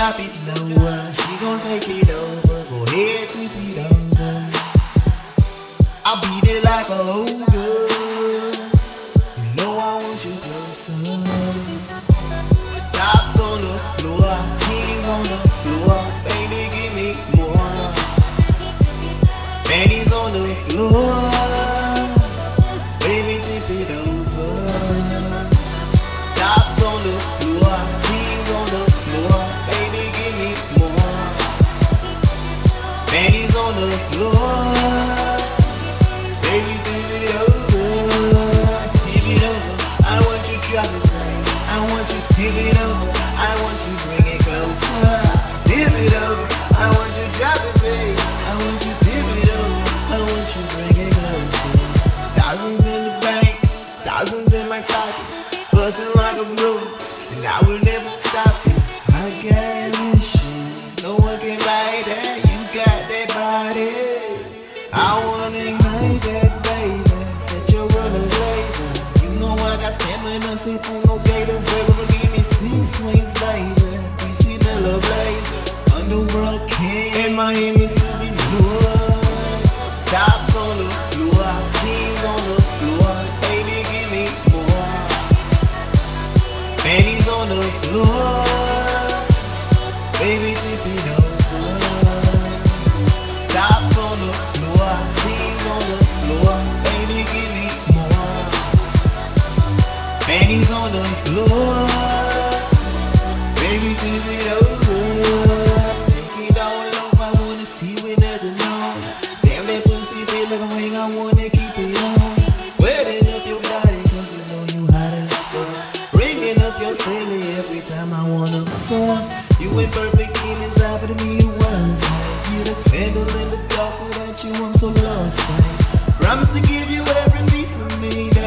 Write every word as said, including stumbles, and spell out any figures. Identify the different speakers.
Speaker 1: drop it lower. She gon' take it over. Go ahead, tip it over. I beat it like a ogre. You know I want you closer. Tops on the floor, kings on the floor. Baby, give me more. Panties on the floor. Baby, tip it over. Tops on the floor, kings on the floor. Baby, give me more. Panties on the floor. Baby, tip it over. Tip it over. I want you drop it, baby. I want you tip it over. I want you bring it closer. Tip it over. I want you drop it, baby. I want you tip it over. I want you bring it closer. Thousands in the bank, thousands in my pocket, bustin' like a blue, and I will never stop it. I got this shit, no one can buy that. You got that body, I wanna ignite that, baby. Set your world ablaze. You know I got stamina, sit on no gator. River, give me six swings, baby. We see the love blazer, underworld king, and Miami's to be blue. Tops on the floor, jeans on the floor. Baby, give me more. Panties on the floor. Baby, tip it over. Tops on the floor, jeans on the floor. Baby, give me more. Panties on the floor. Baby, tip it over. Take it all off, I wanna see with nothing on. Damn, that pussy feel like a ring, I wanna keep it on. Wetting up your body, cause you know you hot as fuck. Ringing up your silly every time I wanna fuck. You ain't perfect in this eye, but me you one. You the candle in the dark, without you I'm so lost, babe. Promise to give you every piece of me.